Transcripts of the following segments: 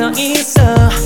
서 있어.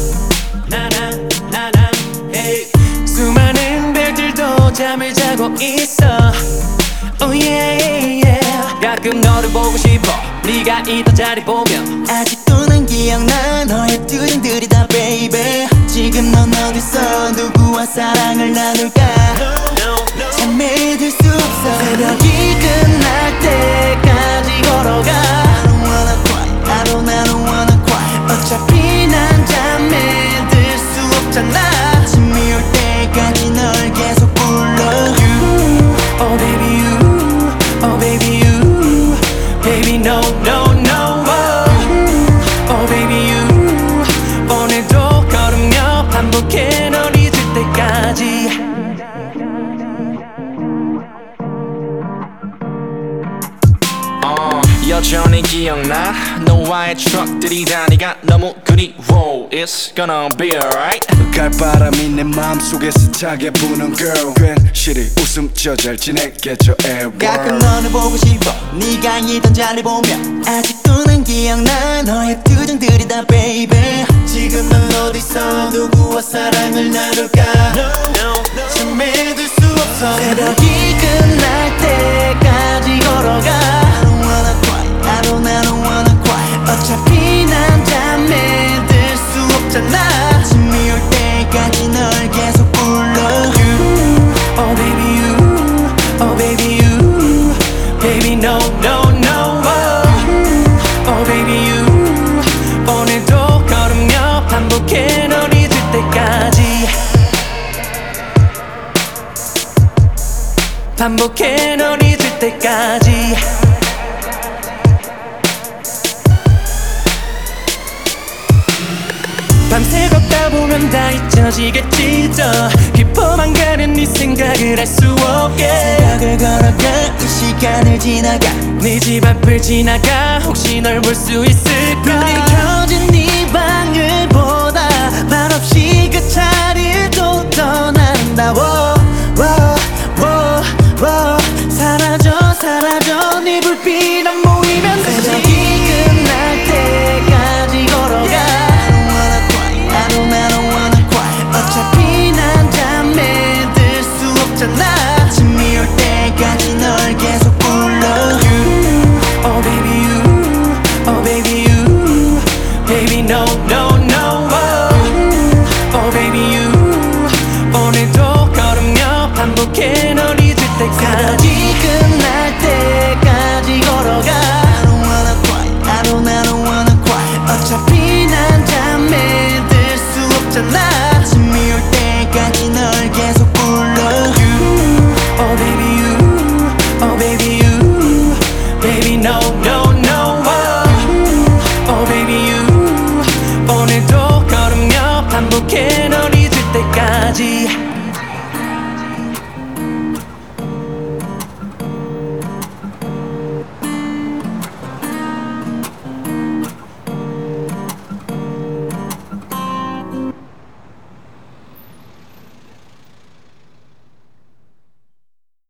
나나 hey. 수많은 별들도 잠을 자고 있어. Oh yeah, yeah. 가끔 너를 보고 싶어. 네가 있던 자리 보면 아직도 난 기억나 너의 표정들이 다 baby. 지금 넌 어디서 누구와 사랑을 나눌까? 참 믿을 수 없어. 새벽이 끝날 때까지 걸어가. I don't wanna cry, I don't wanna cry. 어차피 난 잠에 들 수 없잖아. 아침이 올 때까지 널 계속 불러. You, oh baby you, oh baby you, baby no no no. Oh baby you, 오늘도 걸으며 반복해 널 잊을 때까지. 여전히 기억나 너와의 트럭들이 다니가 너무 그리워. It's gonna be alright. 갈바람이 내 마음속에 스차게 부는 girl. 괜시리 웃음 저 잘 지냈겠죠 everyone. 가끔 너를 보고 싶어. 네가 있던 자리 보면 아직도 난 기억나 너의 표정들이 다 baby. 지금 넌 어디서 누구와 사랑을 나눌까? 참 믿을 수 없어. 새벽이 끝날 때까지 걸어가. I don't wanna cry, I don't wanna cry. 어차피 난 잠에 들 수 없잖아. 아침이 올 때까지 널 계속 불러. You, oh baby you, oh baby you, baby no no no. Oh baby you, 오늘도 걸으며 반복해 널 잊을 때까지. 반복해 널 잊을 때까지. 밤새 걷다 보면 다 잊혀지겠지. 더 깊어만 가는 네 생각을 할 수 없게. 새벽을 걸어가 이 시간을 지나가. 네 집 앞을 지나가 혹시 널 볼 수 있을까. 불이 켜진 네 방을 보다 말없이 그 자리를 또 떠난다워.